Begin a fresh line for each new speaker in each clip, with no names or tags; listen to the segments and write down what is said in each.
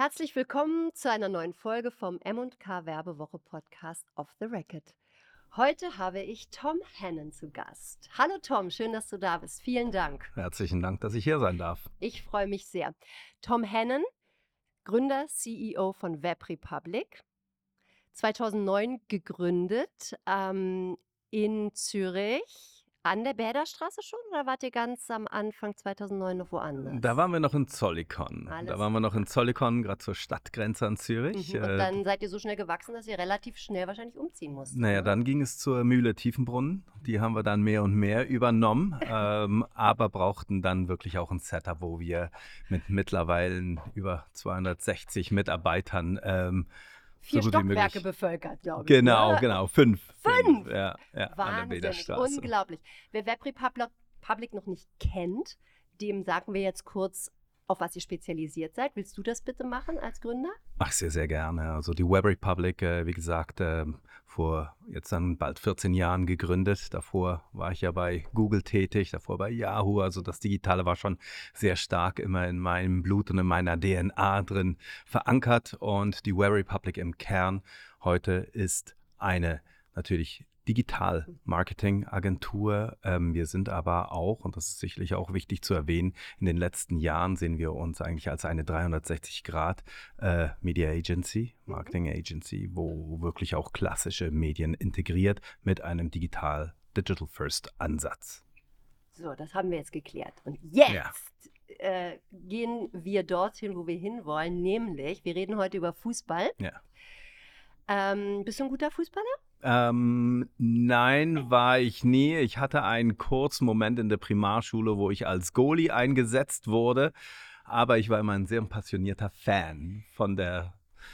Herzlich willkommen zu einer neuen Folge vom M&K Werbewoche Podcast Off the Record. Heute habe ich Tom Hannon zu Gast. Hallo Tom, schön, dass du da bist. Vielen Dank.
Herzlichen Dank, dass ich hier sein darf.
Ich freue mich sehr. Tom Hannon, Gründer, CEO von Web Republic, 2009 gegründet, in Zürich. An der Bäderstraße schon oder wart ihr ganz am Anfang 2009 noch woanders?
Da waren wir noch in Zollikoon.
Alles
Gerade zur Stadtgrenze an Zürich.
Und dann seid ihr so schnell gewachsen, dass ihr relativ schnell wahrscheinlich umziehen musstet, ne?
Dann ging es zur Mühle Tiefenbrunnen. Die haben wir dann mehr und mehr übernommen, aber brauchten dann wirklich auch ein Setup, wo wir mit mittlerweile über 260 Mitarbeitern
4
so gut wie
Stockwerke
möglich.
bevölkert, glaube ich,
Genau,
ne?
genau. Fünf.
5?
Ja, an der
Wahnsinnig,
Bäderstraße.
unglaublich. Wer Web Republic noch nicht kennt, dem sagen wir jetzt kurz, auf was ihr spezialisiert seid. Willst du das bitte machen als Gründer?
Ach, sehr, sehr gerne. Also die Web Republic, wie gesagt, vor jetzt dann bald 14 Jahren gegründet. Davor war ich ja bei Google tätig, davor bei Yahoo. Also das Digitale war schon sehr stark immer in meinem Blut und in meiner DNA drin verankert. Und die Web Republic im Kern heute ist eine natürlich Digital-Marketing-Agentur. Wir sind aber auch, und das ist sicherlich auch wichtig zu erwähnen, in den letzten Jahren sehen wir uns eigentlich als eine 360-Grad-Media Agency, Marketing Agency, wo wirklich auch klassische Medien integriert mit einem Digital-First-Ansatz.
So, das haben wir jetzt geklärt. Und jetzt
Ja.
gehen wir dorthin, wo wir hinwollen, nämlich, wir reden heute über Fußball.
Ja.
Bist du ein guter Fußballer?
Nein, war ich nie. Ich hatte einen kurzen Moment in der Primarschule, wo ich als Goalie eingesetzt wurde, aber ich war immer ein sehr passionierter Fan von der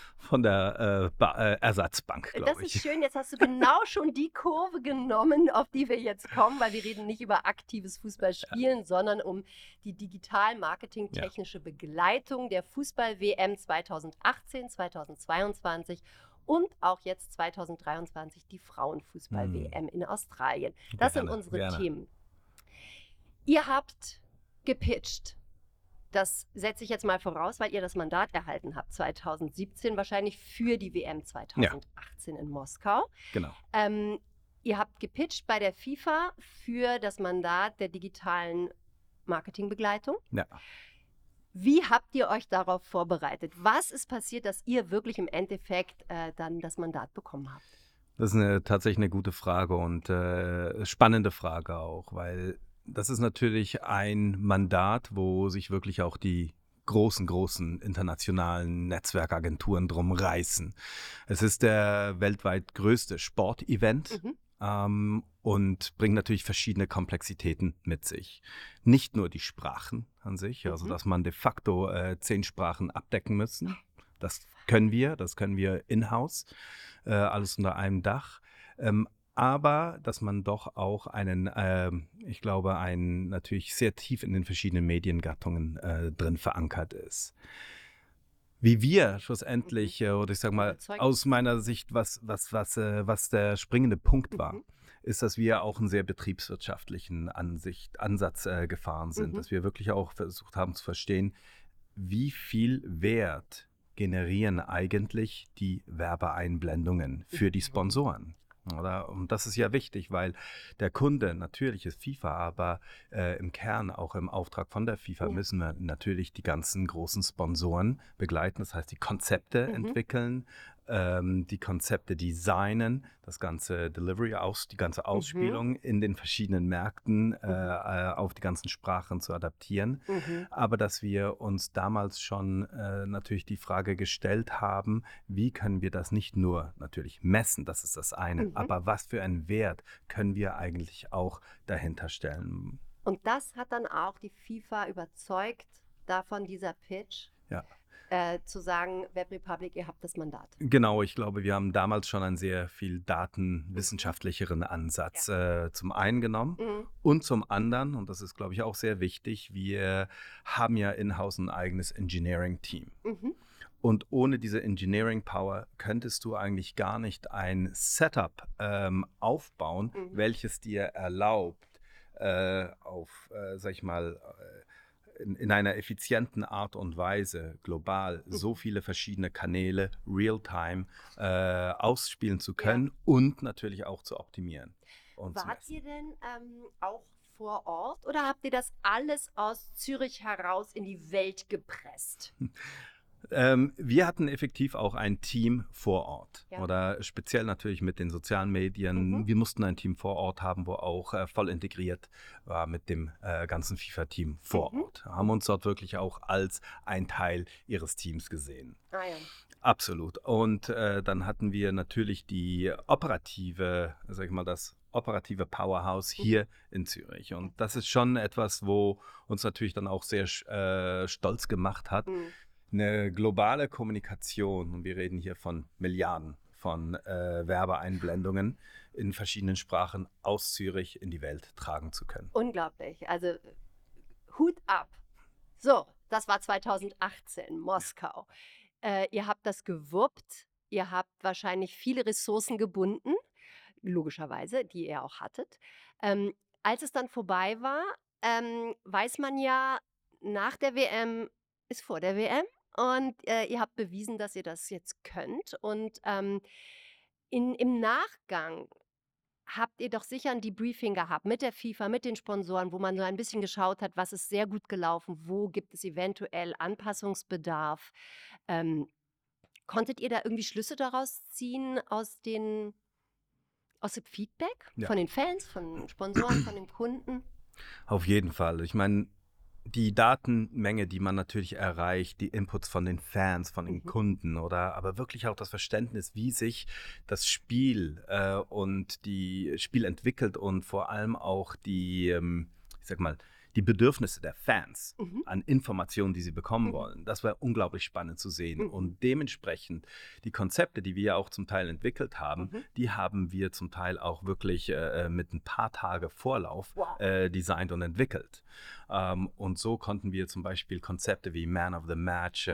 Ersatzbank,
Das
glaube
ist
ich.
schön, jetzt hast du genau schon die Kurve genommen, auf die wir jetzt kommen, weil wir reden nicht über aktives Fußballspielen, sondern um die digital-marketing-technische Begleitung der Fußball-WM 2018, 2022 und auch jetzt 2023 die Frauenfußball-WM in Australien. Das sind unsere
Gerne.
Themen. Ihr habt gepitcht. Das setze ich jetzt mal voraus, weil ihr das Mandat erhalten habt, 2017 wahrscheinlich für die WM 2018 in Moskau.
Genau.
Ihr habt gepitcht bei der FIFA für das Mandat der digitalen Marketingbegleitung.
Ja.
Wie habt ihr euch darauf vorbereitet? Was ist passiert, dass ihr wirklich im Endeffekt dann das Mandat bekommen habt?
Das ist tatsächlich eine gute Frage und spannende Frage auch, weil das ist natürlich ein Mandat, wo sich wirklich auch die großen internationalen Netzwerkagenturen drum reißen. Es ist der weltweit größte Sportevent. Und bringt natürlich verschiedene Komplexitäten mit sich. Nicht nur die Sprachen an sich, also dass man de facto 10 Sprachen abdecken müssen. Das können wir in-house, alles unter einem Dach. Aber dass man doch auch natürlich sehr tief in den verschiedenen Mediengattungen drin verankert ist. Wie wir schlussendlich, oder ich sag mal, aus meiner Sicht, was der springende Punkt war, ist, dass wir auch einen sehr betriebswirtschaftlichen Ansatz gefahren sind. Dass wir wirklich auch versucht haben zu verstehen, wie viel Wert generieren eigentlich die Werbeeinblendungen für die Sponsoren. Oder? Und das ist ja wichtig, weil der Kunde natürlich ist FIFA, aber im Kern auch im Auftrag von der FIFA müssen wir natürlich die ganzen großen Sponsoren begleiten. Das heißt, die Konzepte entwickeln, die Konzepte designen, das ganze Delivery die ganze Ausspielung in den verschiedenen Märkten auf die ganzen Sprachen zu adaptieren. Aber dass wir uns damals schon natürlich die Frage gestellt haben, wie können wir das nicht nur natürlich messen, das ist das eine, aber was für einen Wert können wir eigentlich auch dahinter stellen?
Und das hat dann auch die FIFA überzeugt, davon dieser Pitch, zu sagen, Web Republic, ihr habt das Mandat.
Genau, ich glaube, wir haben damals schon einen sehr viel datenwissenschaftlicheren Ansatz zum einen genommen und zum anderen, und das ist, glaube ich, auch sehr wichtig, wir haben ja in-house ein eigenes Engineering-Team. Und ohne diese Engineering Power könntest du eigentlich gar nicht ein Setup aufbauen, welches dir erlaubt, auf, sag ich mal, in einer effizienten Art und Weise global so viele verschiedene Kanäle real-time ausspielen zu können und natürlich auch zu optimieren.
Wart ihr denn auch vor Ort oder habt ihr das alles aus Zürich heraus in die Welt gepresst?
Wir hatten effektiv auch ein Team vor Ort oder speziell natürlich mit den sozialen Medien. Wir mussten ein Team vor Ort haben, wo auch voll integriert war mit dem ganzen FIFA-Team vor Ort. Haben uns dort wirklich auch als ein Teil ihres Teams gesehen.
Ah, ja.
Absolut. Und dann hatten wir natürlich die operative, sag ich mal, das operative Powerhouse hier in Zürich. Und das ist schon etwas, wo uns natürlich dann auch sehr stolz gemacht hat. Eine globale Kommunikation, und wir reden hier von Milliarden von Werbeeinblendungen in verschiedenen Sprachen aus Zürich in die Welt tragen zu können.
Unglaublich, also Hut ab. So, das war 2018, Moskau. Ihr habt das gewuppt, ihr habt wahrscheinlich viele Ressourcen gebunden, logischerweise, die ihr auch hattet. Als es dann vorbei war, weiß man ja, nach der WM ist vor der WM. Und ihr habt bewiesen, dass ihr das jetzt könnt. Und im Nachgang habt ihr doch sicher ein Debriefing gehabt mit der FIFA, mit den Sponsoren, wo man so ein bisschen geschaut hat, was ist sehr gut gelaufen, wo gibt es eventuell Anpassungsbedarf. Konntet ihr da irgendwie Schlüsse daraus ziehen aus dem Feedback von den Fans, von den Sponsoren, von den Kunden?
Auf jeden Fall. Ich meine, die Datenmenge, die man natürlich erreicht, die Inputs von den Fans, von den Kunden aber wirklich auch das Verständnis, wie sich das Spiel und die Spiel entwickelt und vor allem auch die, ich sag mal, die Bedürfnisse der Fans an Informationen, die sie bekommen wollen. Das war unglaublich spannend zu sehen. Und dementsprechend die Konzepte, die wir ja auch zum Teil entwickelt haben, die haben wir zum Teil auch wirklich mit ein paar Tage Vorlauf designt und entwickelt. Und so konnten wir zum Beispiel Konzepte wie Man of the Match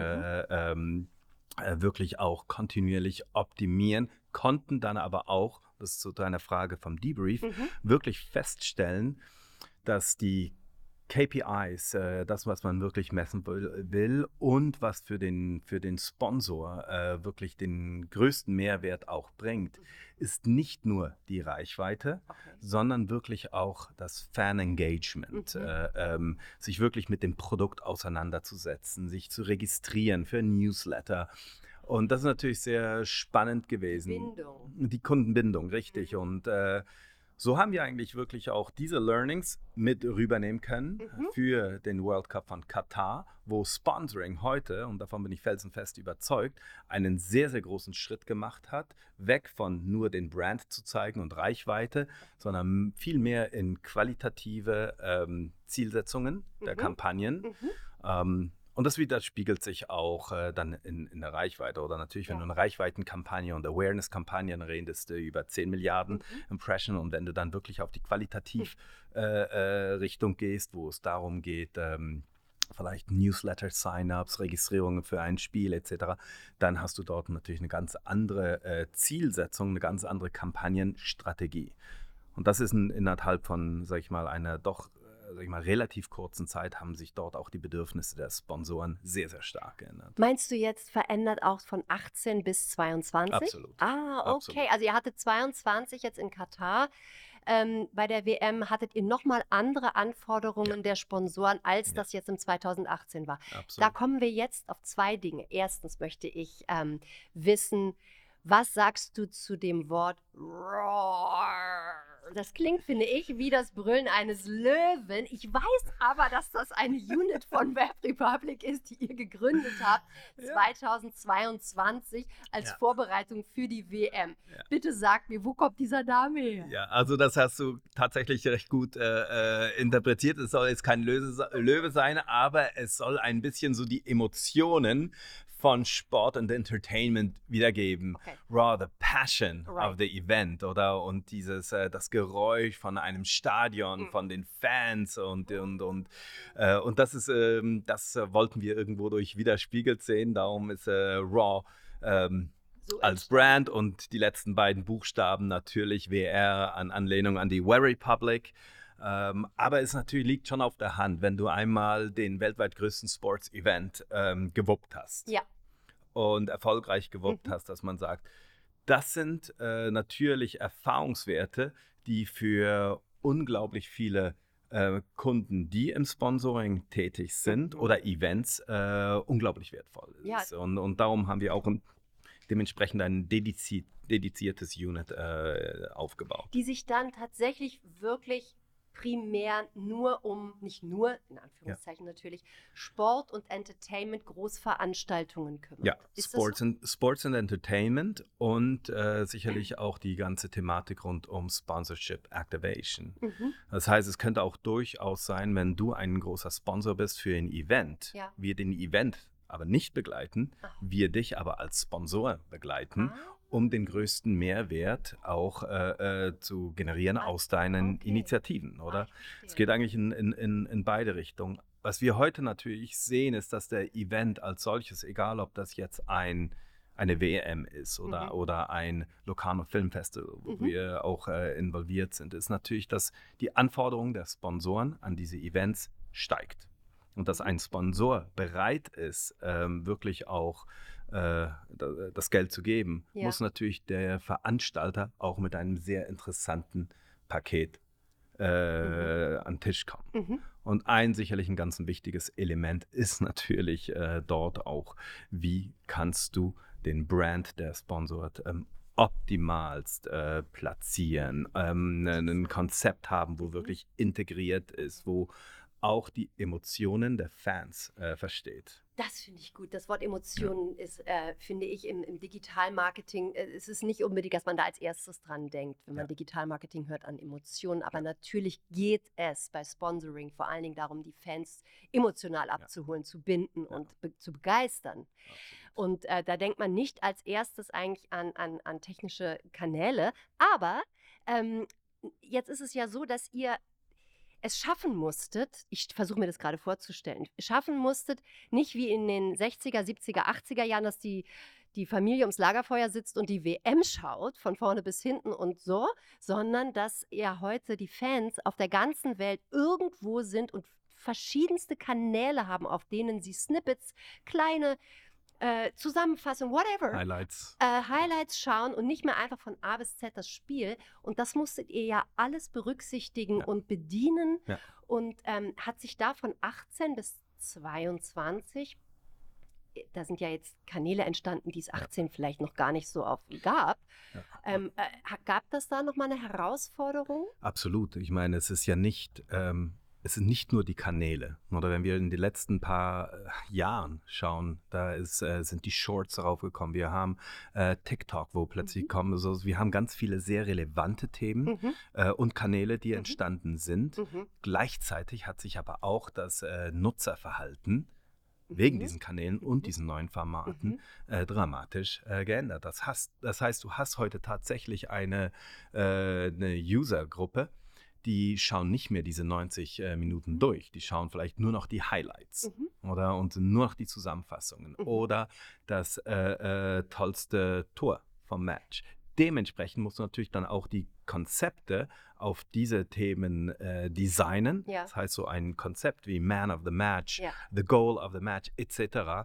wirklich auch kontinuierlich optimieren, konnten dann aber auch, das ist zu deiner Frage vom Debrief, wirklich feststellen, dass die KPIs, das, was man wirklich messen will und was für den Sponsor wirklich den größten Mehrwert auch bringt, ist nicht nur die Reichweite, sondern wirklich auch das Fan-Engagement, sich wirklich mit dem Produkt auseinanderzusetzen, sich zu registrieren für ein Newsletter. Und das ist natürlich sehr spannend gewesen.
Bindung.
Die Kundenbindung, richtig. Und so haben wir eigentlich wirklich auch diese Learnings mit rübernehmen können für den World Cup von Katar, wo Sponsoring heute, und davon bin ich felsenfest überzeugt, einen sehr, sehr großen Schritt gemacht hat, weg von nur den Brand zu zeigen und Reichweite, sondern viel mehr in qualitative Zielsetzungen der Kampagnen. Und das widerspiegelt sich auch dann in der Reichweite. Oder natürlich, wenn du eine Reichweitenkampagne und Awareness-Kampagnen redest, über 10 Milliarden Impression. Und wenn du dann wirklich auf die Qualitativ-Richtung gehst, wo es darum geht, vielleicht Newsletter-Sign-ups, Registrierungen für ein Spiel etc., dann hast du dort natürlich eine ganz andere Zielsetzung, eine ganz andere Kampagnenstrategie. Und das ist innerhalb von, sag ich mal, einer doch relativ kurzen Zeit haben sich dort auch die Bedürfnisse der Sponsoren sehr, sehr stark geändert.
Meinst du jetzt verändert auch von 18 bis 22?
Absolut.
Ah, okay.
Absolut.
Also ihr hattet 22 jetzt in Katar. Bei der WM hattet ihr nochmal andere Anforderungen der Sponsoren, als das jetzt im 2018 war.
Absolut.
Da kommen wir jetzt auf zwei Dinge. Erstens möchte ich wissen, was sagst du zu dem Wort Roar? Das klingt, finde ich, wie das Brüllen eines Löwen. Ich weiß aber, dass das eine Unit von Web Republic ist, die ihr gegründet habt 2022 als Vorbereitung für die WM. Ja. Bitte sag mir, wo kommt dieser Name her?
Ja, also das hast du tatsächlich recht gut interpretiert. Es soll jetzt kein Löwe sein, aber es soll ein bisschen so die Emotionen von Sport und Entertainment wiedergeben. Raw, the passion of the event, oder? Und dieses, das Geräusch von einem Stadion, von den Fans und das ist, das wollten wir irgendwo durch widerspiegelt sehen. Darum ist Raw so als Brand und die letzten beiden Buchstaben natürlich WR an Anlehnung an die Wear Republic. Aber es natürlich liegt schon auf der Hand, wenn du einmal den weltweit größten Sports-Event gewuppt hast und erfolgreich gewuppt hast, dass man sagt, das sind natürlich Erfahrungswerte, die für unglaublich viele Kunden, die im Sponsoring tätig sind oder Events, unglaublich wertvoll ist. Ja. Und darum haben wir auch dementsprechend ein dediziertes Unit aufgebaut.
Die sich dann tatsächlich wirklich primär nur nicht nur, in Anführungszeichen natürlich, Sport und Entertainment, Großveranstaltungen kümmert.
Ja, Sports and Entertainment und sicherlich auch die ganze Thematik rund um Sponsorship Activation. Das heißt, es könnte auch durchaus sein, wenn du ein großer Sponsor bist für ein Event, wir den Event aber nicht begleiten, wir dich aber als Sponsor begleiten, um den größten Mehrwert auch zu generieren aus deinen Initiativen, oder? Es geht eigentlich in beide Richtungen. Was wir heute natürlich sehen, ist, dass der Event als solches, egal ob das jetzt eine WM ist oder ein Locarno Filmfestival, wo wir auch involviert sind, ist natürlich, dass die Anforderung der Sponsoren an diese Events steigt. Und dass ein Sponsor bereit ist, wirklich auch das Geld zu geben, muss natürlich der Veranstalter auch mit einem sehr interessanten Paket an den Tisch kommen. Und sicherlich ein ganz wichtiges Element ist natürlich dort auch, wie kannst du den Brand, der sponsort, optimalst platzieren, ein Konzept haben, wo wirklich integriert ist, wo auch die Emotionen der Fans versteht.
Das finde ich gut. Das Wort Emotionen ist, finde ich, im Digitalmarketing, es ist nicht unbedingt, dass man da als erstes dran denkt, wenn man Digitalmarketing hört, an Emotionen. Aber natürlich geht es bei Sponsoring vor allen Dingen darum, die Fans emotional abzuholen, zu binden und zu begeistern. Und da denkt man nicht als erstes eigentlich an technische Kanäle. Aber jetzt ist es ja so, dass ihr es schaffen musstet, ich versuche mir das gerade vorzustellen, schaffen musstet, nicht wie in den 60er, 70er, 80er Jahren, dass die Familie ums Lagerfeuer sitzt und die WM schaut, von vorne bis hinten und so, sondern dass ja heute die Fans auf der ganzen Welt irgendwo sind und verschiedenste Kanäle haben, auf denen sie Snippets, kleine Zusammenfassung, whatever. Highlights schauen und nicht mehr einfach von A bis Z das Spiel. Und das musstet ihr ja alles berücksichtigen und bedienen. Und hat sich da von 18 bis 22, da sind ja jetzt Kanäle entstanden, die es 18 vielleicht noch gar nicht so oft gab. Gab das da nochmal eine Herausforderung?
Absolut. Ich meine, es ist ja nicht... Es sind nicht nur die Kanäle, oder wenn wir in die letzten paar Jahren schauen, da sind die Shorts darauf gekommen. Wir haben TikTok, wo plötzlich kommen, also wir haben ganz viele sehr relevante Themen und Kanäle, die entstanden sind. Gleichzeitig hat sich aber auch das Nutzerverhalten wegen diesen Kanälen und diesen neuen Formaten dramatisch geändert. Das heißt, du hast heute tatsächlich eine User-Gruppe, die schauen nicht mehr diese 90 Minuten durch. Die schauen vielleicht nur noch die Highlights und nur noch die Zusammenfassungen oder das tollste Tor vom Match. Dementsprechend musst du natürlich dann auch die Konzepte auf diese Themen designen. Das heißt, so ein Konzept wie Man of the Match, The Goal of the Match etc.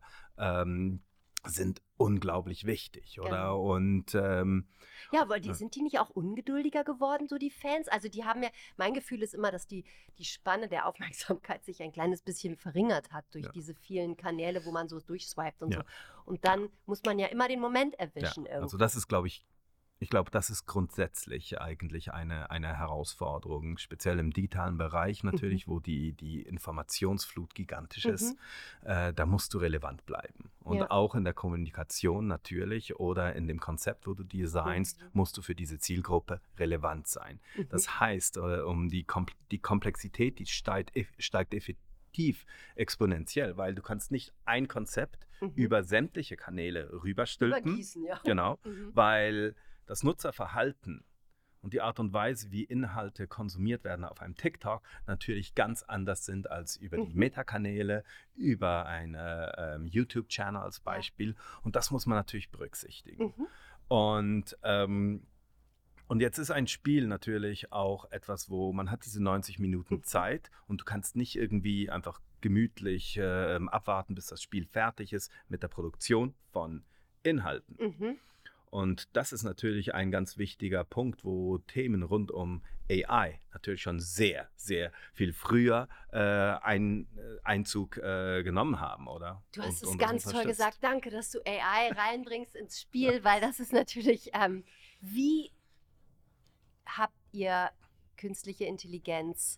Sind unglaublich wichtig, oder?
Genau.
Und
weil sind die nicht auch ungeduldiger geworden, so die Fans? Also die haben ja, mein Gefühl ist immer, dass die Spanne der Aufmerksamkeit sich ein kleines bisschen verringert hat durch diese vielen Kanäle, wo man so durchswiped und so. Und dann muss man ja immer den Moment erwischen.
Also das ist, glaube ich, das ist grundsätzlich eigentlich eine Herausforderung, speziell im digitalen Bereich natürlich, wo die Informationsflut gigantisch ist. Da musst du relevant bleiben. Und auch in der Kommunikation natürlich oder in dem Konzept, wo du designst, musst du für diese Zielgruppe relevant sein. Das heißt, die Komplexität, die steigt effektiv exponentiell, weil du kannst nicht ein Konzept über sämtliche Kanäle rüberstülpen.
Übergießen,
Genau, weil das Nutzerverhalten und die Art und Weise, wie Inhalte konsumiert werden auf einem TikTok, natürlich ganz anders sind als über die Meta-Kanäle, über einen YouTube-Channel als Beispiel. Und das muss man natürlich berücksichtigen. Und Und jetzt ist ein Spiel natürlich auch etwas, wo man hat diese 90 Minuten Zeit und du kannst nicht irgendwie einfach gemütlich abwarten, bis das Spiel fertig ist mit der Produktion von Inhalten.
Mhm.
Und das ist natürlich ein ganz wichtiger Punkt, wo Themen rund um AI natürlich schon sehr, sehr viel früher Einzug genommen haben, oder?
Du hast es
das
ganz toll gesagt. Danke, dass du AI reinbringst ins Spiel, weil das ist natürlich, wie habt ihr künstliche Intelligenz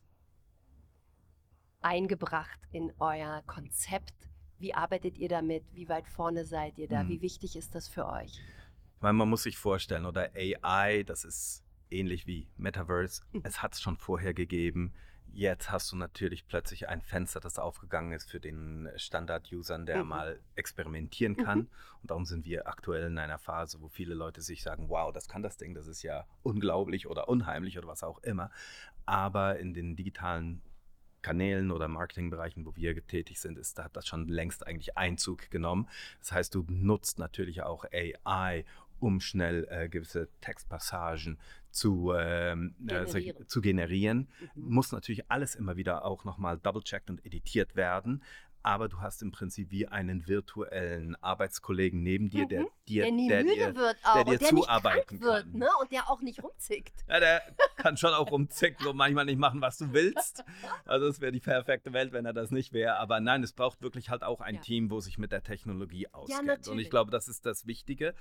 eingebracht in euer Konzept? Wie arbeitet ihr damit? Wie weit vorne seid ihr da? Wie wichtig ist das für euch?
Weil man muss sich vorstellen, oder AI, das ist ähnlich wie Metaverse. Es hat es schon vorher gegeben. Jetzt hast du natürlich plötzlich ein Fenster, das aufgegangen ist für den Standard-Usern, der mal experimentieren kann. Und darum sind wir aktuell in einer Phase, wo viele Leute sich sagen, wow, das kann das Ding, das ist ja unglaublich oder unheimlich oder was auch immer. Aber in den digitalen Kanälen oder Marketingbereichen, wo wir tätig sind, hat das schon längst eigentlich Einzug genommen. Das heißt, du nutzt natürlich auch AI, um schnell gewisse Textpassagen zu generieren. Muss natürlich alles immer wieder auch nochmal double-checkt und editiert werden. Aber du hast im Prinzip wie einen virtuellen Arbeitskollegen neben dir, der
nie müde wird auch,
der dir
und der
zuarbeiten
nicht krank
kann.
wird, ne? Und der auch nicht rumzickt.
Ja, der kann schon auch rumzicken und manchmal nicht machen, was du willst. Also es wäre die perfekte Welt, wenn er das nicht wäre. Aber nein, es braucht wirklich halt auch ein Team, wo sich mit der Technologie auskennt.
Natürlich.
Und ich glaube, das ist das Wichtige,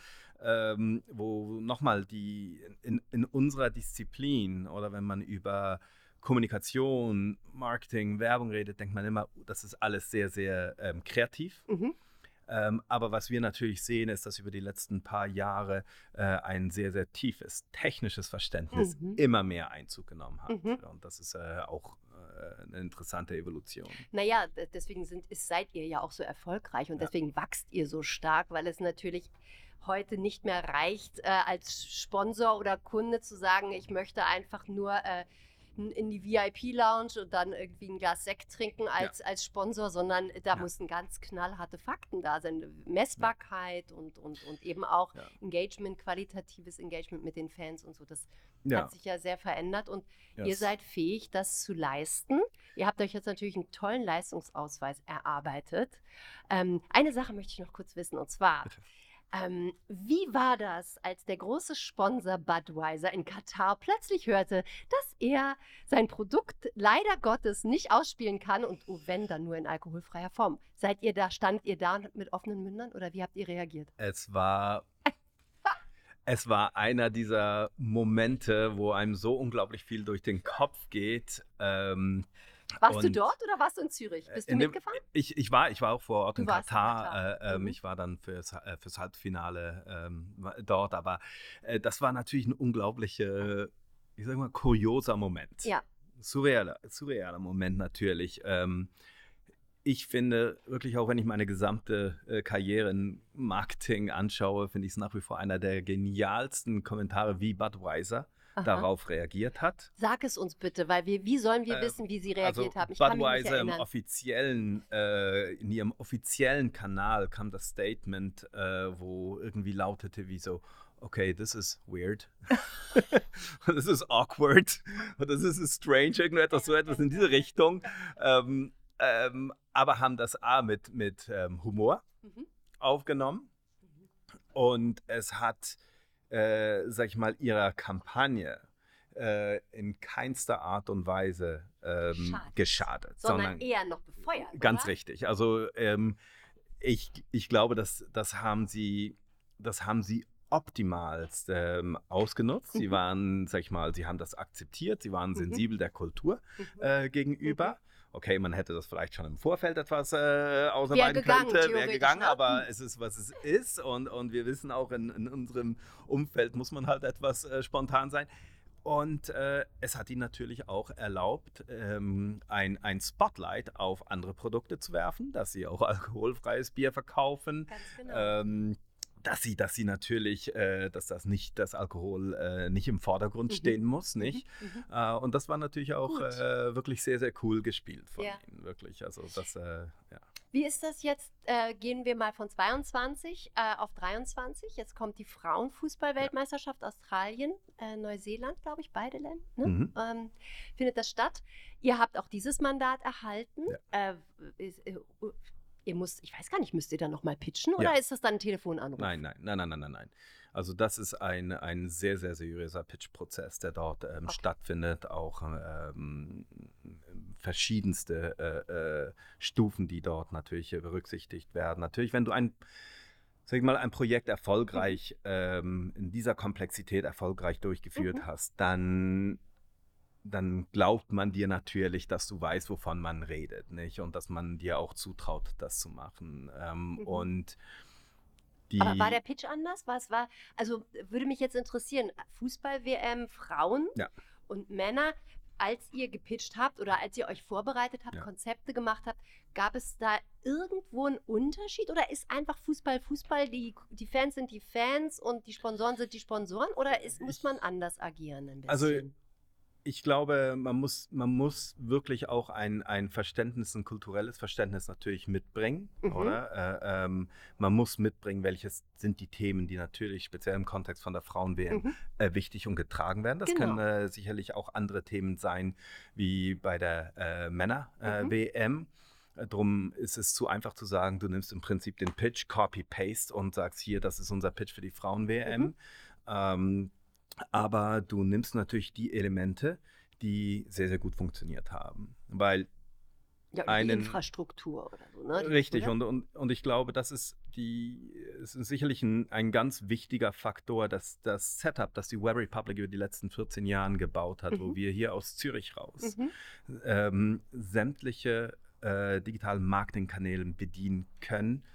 wo nochmal in unserer Disziplin oder wenn man über Kommunikation, Marketing, Werbung redet, denkt man immer, das ist alles sehr, sehr kreativ. Aber was wir natürlich sehen, ist, dass über die letzten paar Jahre ein sehr, sehr tiefes technisches Verständnis immer mehr Einzug genommen hat. Und das ist auch eine interessante Evolution.
Naja, deswegen seid ihr ja auch so erfolgreich und deswegen wächst ihr so stark, weil es natürlich heute nicht mehr reicht, als Sponsor oder Kunde zu sagen, ich möchte einfach nur in die VIP-Lounge und dann irgendwie ein Glas Sekt trinken als Sponsor, sondern da müssen ganz knallharte Fakten da sein. Messbarkeit und eben auch Engagement, qualitatives Engagement mit den Fans und so. Das hat sich ja sehr verändert und ihr seid fähig, das zu leisten. Ihr habt euch jetzt natürlich einen tollen Leistungsausweis erarbeitet. Eine Sache möchte ich noch kurz wissen, und zwar,
Bitte.
Wie war das, als der große Sponsor Budweiser in Katar plötzlich hörte, dass er sein Produkt leider Gottes nicht ausspielen kann und wenn, dann nur in alkoholfreier Form? Standet ihr da mit offenen Mündern oder wie habt ihr reagiert?
Es war einer dieser Momente, wo einem so unglaublich viel durch den Kopf geht.
Warst du dort oder warst du in Zürich? Bist du mitgefahren?
Ich war auch vor Ort in
Katar.
Ich war dann fürs Halbfinale dort, aber das war natürlich ein unglaublicher, ich sag mal, kurioser Moment.
Ja.
Surrealer Moment natürlich. Ich finde wirklich, auch wenn ich meine gesamte Karriere in Marketing anschaue, finde ich es nach wie vor einer der genialsten Kommentare, wie Budweiser darauf reagiert hat.
Sag es uns bitte, weil wie sollen wir wissen, wie sie reagiert haben?
Ich Budweiser kann mich nicht erinnern. In ihrem offiziellen Kanal kam das Statement, wo irgendwie lautete wie so, okay, this is weird. Das ist awkward. Das ist strange, irgendetwas in diese Richtung. Aber haben das mit Humor aufgenommen. Und es hat sag ich mal, ihrer Kampagne in keinster Art und Weise geschadet.
Sondern eher noch befeuert,
Ganz
oder?
richtig. Also ich glaube, das haben sie optimalst ausgenutzt. Sie waren, sag ich mal, sie haben das akzeptiert, sie waren sensibel der Kultur gegenüber. Okay, man hätte das vielleicht schon im Vorfeld etwas ausarbeiten können, wäre gegangen, aber es ist, was es ist und wir wissen auch, in unserem Umfeld muss man halt etwas spontan sein. Und es hat ihnen natürlich auch erlaubt, ein Spotlight auf andere Produkte zu werfen, dass sie auch alkoholfreies Bier verkaufen.
Ganz genau.
Dass sie natürlich, dass das Alkohol nicht im Vordergrund stehen muss, nicht? Und das war natürlich auch wirklich sehr, sehr cool gespielt von ihnen, wirklich. Also das,
Wie ist das jetzt? Gehen wir mal von 22 auf 23. Jetzt kommt die Frauenfußball-Weltmeisterschaft Australien, Neuseeland, glaube ich, beide Länder. Ne? Findet das statt? Ihr habt auch dieses Mandat erhalten.
Ja.
Ihr müsst, ich weiß gar nicht, müsst ihr dann nochmal pitchen oder ist das dann ein Telefonanruf?
Nein. Also das ist ein sehr, sehr seriöser Pitch-Prozess, der dort stattfindet. Auch verschiedenste Stufen, die dort natürlich berücksichtigt werden. Natürlich, wenn du ein Projekt erfolgreich in dieser Komplexität erfolgreich durchgeführt hast, dann glaubt man dir natürlich, dass du weißt, wovon man redet, nicht? Und dass man dir auch zutraut, das zu machen.
Aber war der Pitch anders? Also würde mich jetzt interessieren, Fußball-WM, Frauen und Männer, als ihr gepitcht habt oder als ihr euch vorbereitet habt, Konzepte gemacht habt, gab es da irgendwo einen Unterschied oder ist einfach Fußball, die Fans sind die Fans und die Sponsoren sind die Sponsoren oder muss man anders agieren ein bisschen?
Also ich glaube, man muss wirklich auch ein Verständnis, ein kulturelles Verständnis natürlich mitbringen, oder? Man muss mitbringen, welches sind die Themen, die natürlich speziell im Kontext von der Frauen-WM wichtig und getragen werden. Das können sicherlich auch andere Themen sein, wie bei der Männer-WM. Drum ist es zu einfach zu sagen, du nimmst im Prinzip den Pitch, Copy-Paste und sagst hier, das ist unser Pitch für die Frauen-WM. Aber du nimmst natürlich die Elemente, die sehr, sehr gut funktioniert haben. Weil
die Infrastruktur oder so, ne?
Richtig, und ich glaube, das ist sicherlich ein ganz wichtiger Faktor, dass das Setup, das die Web Republic über die letzten 14 Jahre gebaut hat, wo wir hier aus Zürich raus sämtliche digitalen Marketingkanäle bedienen können,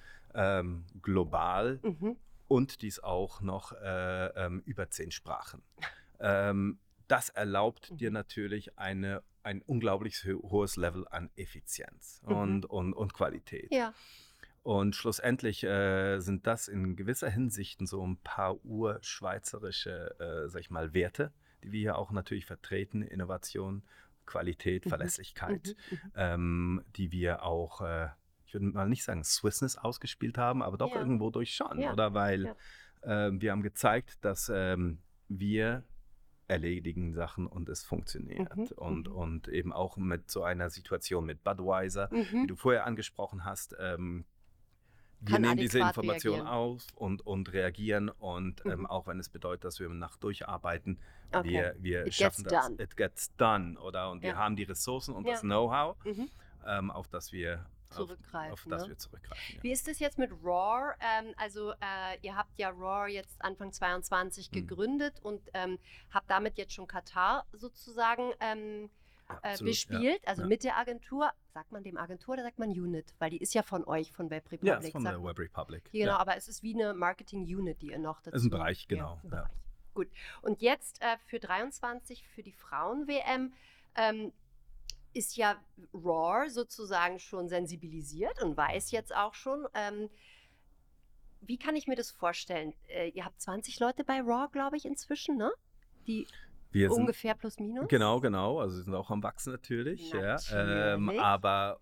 global. Und dies auch noch über 10 Sprachen. Das erlaubt dir natürlich ein unglaublich hohes Level an Effizienz und Qualität.
Ja.
Und schlussendlich sind das in gewisser Hinsicht so ein paar urschweizerische, Werte, die wir hier auch natürlich vertreten. Innovation, Qualität, Verlässlichkeit, die wir auch ich würde mal nicht sagen Swissness ausgespielt haben, aber doch irgendwo durch schon, oder? Weil wir haben gezeigt, dass wir erledigen Sachen und es funktioniert. Und eben auch mit so einer Situation mit Budweiser, wie du vorher angesprochen hast, wir nehmen diese Information auf und reagieren und auch wenn es bedeutet, dass wir eine Nacht durcharbeiten, wir schaffen das. It gets done, oder? Und wir haben die Ressourcen und das Know-how, auf das wir zurückgreifen. Ja.
Wie ist es jetzt mit Roar? Ihr habt ja Roar jetzt Anfang 22 gegründet und habt damit jetzt schon Katar sozusagen bespielt, mit der Agentur. Sagt man dem Agentur oder sagt man Unit? Weil die ist ja von euch, von Web Republic.
Ja, ist von der Web Republic.
Genau, aber es ist wie eine Marketing-Unit, die ihr noch dazu...
Das ist ein Bereich, genau.
Ja, ein Bereich. Gut. Und jetzt für 23, für die Frauen-WM, ist ja Roar sozusagen schon sensibilisiert und weiß jetzt auch schon, wie kann ich mir das vorstellen? Ihr habt 20 Leute bei Roar, glaube ich, inzwischen, ne? Die ungefähr plus minus?
Genau. Also sie sind auch am Wachsen natürlich. Aber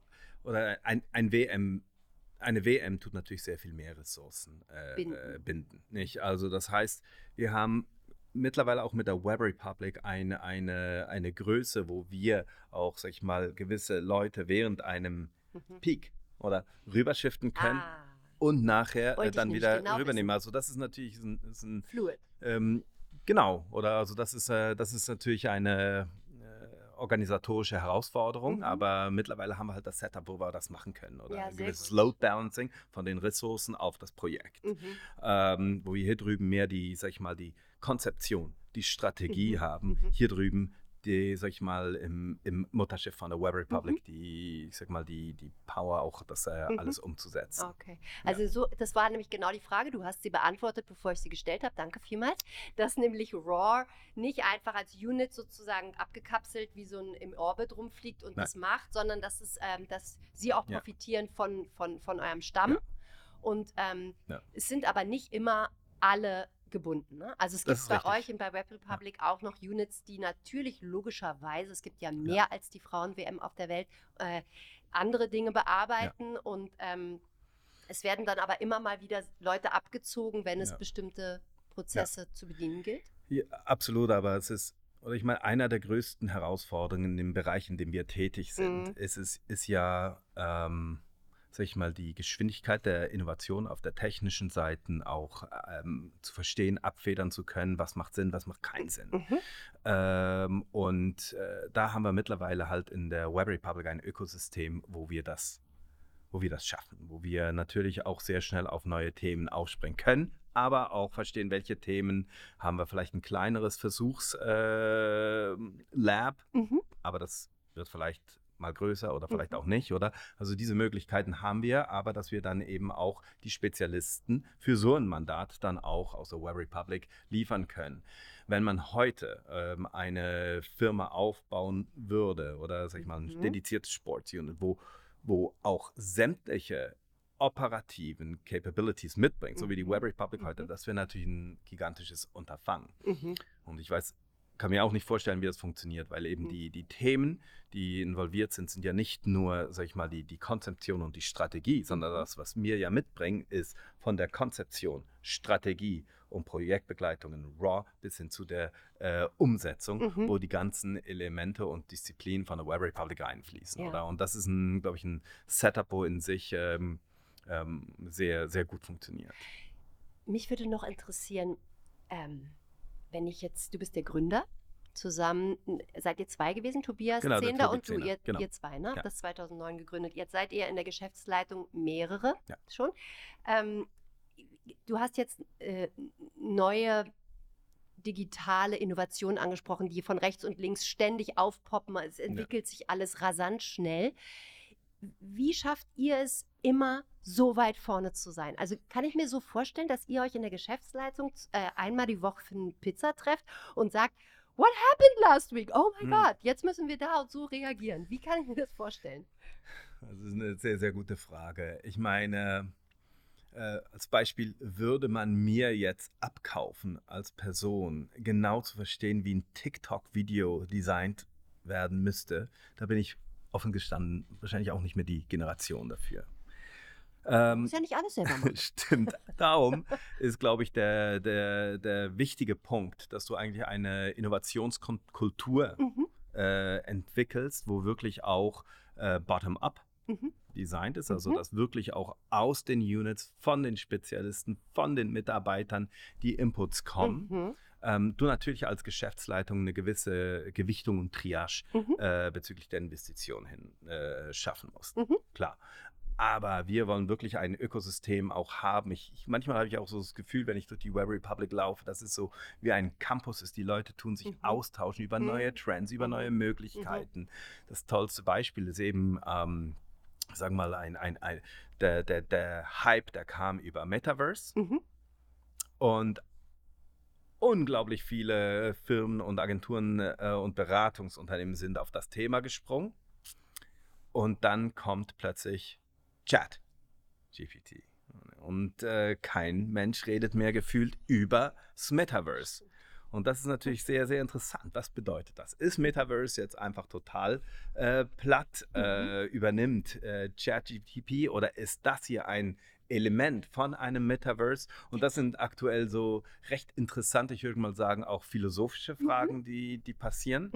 eine WM tut natürlich sehr viel mehr Ressourcen binden. Nicht? Also das heißt, wir haben mittlerweile auch mit der Web Republic eine Größe, wo wir auch, gewisse Leute während einem Peak oder rüberschiften können und nachher dann wieder rübernehmen. Also das ist natürlich ein
Fluid.
Genau, oder also das ist natürlich eine organisatorische Herausforderung, aber mittlerweile haben wir halt das Setup, wo wir das machen können, oder ein gewisses Load Balancing von den Ressourcen auf das Projekt, wo wir hier drüben mehr die Konzeption, die Strategie haben, hier drüben die, im Mutterschiff von der Web Republic, die Power auch, das alles umzusetzen.
Okay, also das war nämlich genau die Frage, du hast sie beantwortet, bevor ich sie gestellt habe, danke vielmals, dass nämlich Roar nicht einfach als Unit sozusagen abgekapselt wie so ein im Orbit rumfliegt und das macht, sondern dass sie auch profitieren von eurem Stamm. Ja. Und es sind aber nicht immer alle gebunden. Ne? Also es gibt bei euch und bei Web Republic auch noch Units, die natürlich logischerweise, es gibt ja mehr als die Frauen-WM auf der Welt, andere Dinge bearbeiten und es werden dann aber immer mal wieder Leute abgezogen, wenn es bestimmte Prozesse zu bedienen gilt?
Ja, absolut, aber es ist, oder ich meine, einer der größten Herausforderungen im Bereich, in dem wir tätig sind, ist ja, sag ich mal, die Geschwindigkeit der Innovation auf der technischen Seite auch zu verstehen, abfedern zu können, was macht Sinn, was macht keinen Sinn. Da haben wir mittlerweile halt in der Web Republic ein Ökosystem, wo wir das schaffen, wo wir natürlich auch sehr schnell auf neue Themen aufspringen können, aber auch verstehen, welche Themen haben wir vielleicht ein kleineres Versuchslab, aber das wird vielleicht mal größer oder vielleicht auch nicht, oder? Also diese Möglichkeiten haben wir, aber dass wir dann eben auch die Spezialisten für so ein Mandat dann auch aus der Web Republic liefern können. Wenn man heute eine Firma aufbauen würde oder, sag ich mal, ein dediziertes Sportsunit, wo auch sämtliche operativen Capabilities mitbringt, so wie die Web Republic heute, das wäre natürlich ein gigantisches Unterfangen. Und ich kann mir auch nicht vorstellen, wie das funktioniert, weil eben die Themen, die involviert sind ja nicht nur, sag ich mal, die Konzeption und die Strategie, sondern das, was wir ja mitbringen, ist von der Konzeption, Strategie und Projektbegleitungen RAW bis hin zu der Umsetzung, wo die ganzen Elemente und Disziplinen von der Web Republic einfließen. Oder? Und das ist, glaube ich, ein Setup, wo in sich sehr, sehr gut funktioniert.
Mich würde noch interessieren, wenn ich jetzt, du bist der Gründer, zusammen, seid ihr 2 gewesen, Tobias Zehnder und du, ihr 2, ne? Habt das 2009 gegründet. Jetzt seid ihr in der Geschäftsleitung mehrere schon. Du hast jetzt neue digitale Innovationen angesprochen, die von rechts und links ständig aufpoppen. Es entwickelt sich alles rasant schnell. Wie schafft ihr es, immer so weit vorne zu sein? Also kann ich mir so vorstellen, dass ihr euch in der Geschäftsleitung einmal die Woche für eine Pizza trefft und sagt, what happened last week? Oh my God, jetzt müssen wir da und so reagieren. Wie kann ich mir das vorstellen?
Das ist eine sehr, sehr gute Frage. Ich meine, als Beispiel würde man mir jetzt abkaufen als Person, genau zu verstehen, wie ein TikTok-Video designt werden müsste. Da bin ich offen gestanden wahrscheinlich auch nicht mehr die Generation dafür.
Muss ja nicht alles selber machen.
Stimmt. Darum ist, glaube ich, der wichtige Punkt, dass du eigentlich eine Innovationskultur entwickelst, wo wirklich auch bottom-up designt ist, also dass wirklich auch aus den Units, von den Spezialisten, von den Mitarbeitern die Inputs kommen. Du natürlich als Geschäftsleitung eine gewisse Gewichtung und Triage bezüglich der Investition hin schaffen musst. Klar. Aber wir wollen wirklich ein Ökosystem auch haben. Manchmal habe ich auch so das Gefühl, wenn ich durch die Web Republic laufe, dass es so wie ein Campus ist. Die Leute tun sich austauschen über neue Trends, über neue Möglichkeiten. Das tollste Beispiel ist eben, sagen wir mal, der Hype, der kam über Metaverse. Und unglaublich viele Firmen und Agenturen und Beratungsunternehmen sind auf das Thema gesprungen. Und dann kommt plötzlich ChatGPT. Und kein Mensch redet mehr gefühlt über das Metaverse. Und das ist natürlich sehr, sehr interessant. Was bedeutet das? Ist Metaverse jetzt einfach total platt, übernimmt ChatGPT, oder ist das hier ein Element von einem Metaverse? Und das sind aktuell so recht interessante, ich würde mal sagen, auch philosophische Fragen, die passieren.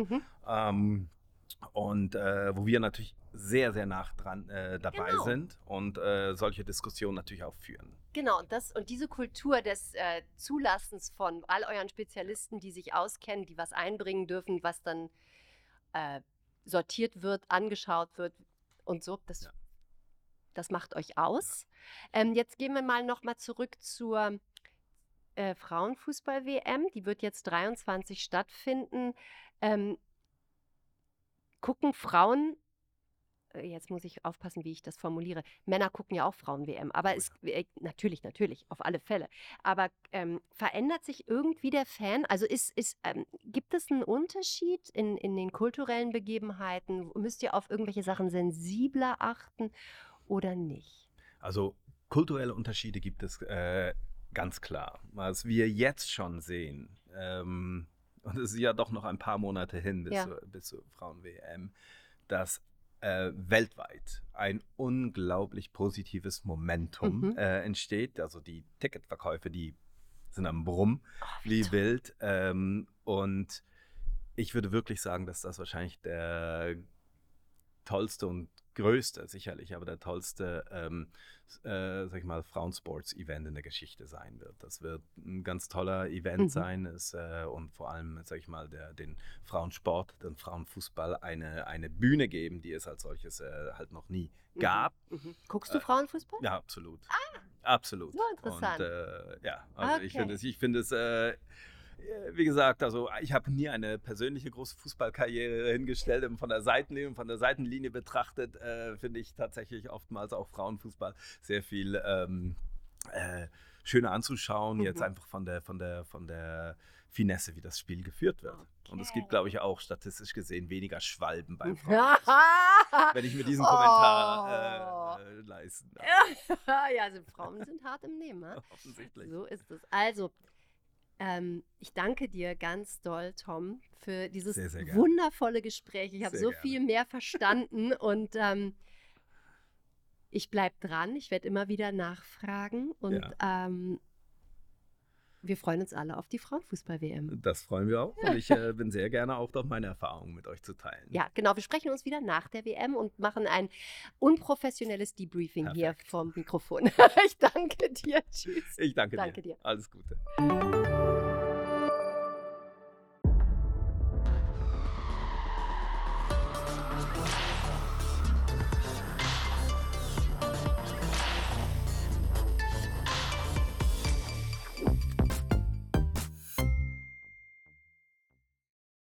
Und wo wir natürlich sehr, sehr nah dran dabei sind und solche Diskussionen natürlich auch führen.
Genau, und diese Kultur des Zulassens von all euren Spezialisten, die sich auskennen, die was einbringen dürfen, was dann sortiert wird, angeschaut wird und so, das macht euch aus. Jetzt gehen wir noch mal zurück zur Frauenfußball-WM. Die wird jetzt 23 stattfinden. Gucken Frauen, jetzt muss ich aufpassen, wie ich das formuliere, Männer gucken ja auch Frauen-WM, aber natürlich, auf alle Fälle. Aber verändert sich irgendwie der Fan? Also gibt es einen Unterschied in den kulturellen Begebenheiten? Müsst ihr auf irgendwelche Sachen sensibler achten oder nicht?
Also kulturelle Unterschiede gibt es ganz klar. Was wir jetzt schon sehen, und es ist ja doch noch ein paar Monate hin bis zur Frauen-WM, dass weltweit ein unglaublich positives Momentum entsteht. Also die Ticketverkäufe, die sind am Brummen, wie wild. Und ich würde wirklich sagen, dass das wahrscheinlich der tollste und größte, sicherlich, aber der tollste, sag ich mal, Frauensports-Event in der Geschichte sein wird. Das wird ein ganz toller Event sein und vor allem, sag ich mal, den Frauensport, den Frauenfußball eine Bühne geben, die es als solches halt noch nie gab.
Guckst du Frauenfußball?
Ja, absolut. Absolut.
So interessant.
Und also ich finde es wie gesagt, also ich habe nie eine persönliche große Fußballkarriere hingestellt und von der Seitenlinie betrachtet, finde ich tatsächlich oftmals auch Frauenfußball sehr viel schöner anzuschauen, jetzt einfach von der Finesse, wie das Spiel geführt wird. Und es gibt, glaube ich, auch statistisch gesehen weniger Schwalben beim Frauenfußball, wenn ich mir diesen Kommentar leisten darf.
Ja, also Frauen sind hart im Nehmen.
Offensichtlich.
So ist es. Also, ich danke dir ganz doll, Tom, für dieses
sehr, sehr
wundervolle Gespräch. Ich habe so viel mehr verstanden und ich bleibe dran. Ich werde immer wieder nachfragen und wir freuen uns alle auf die Frauenfußball-WM.
Das freuen wir auch und ich bin sehr gerne auch dort meine Erfahrungen mit euch zu teilen.
Ja, genau. Wir sprechen uns wieder nach der WM und machen ein unprofessionelles Debriefing hier vom Mikrofon. Ich danke dir. Tschüss.
Ich danke dir. Alles Gute.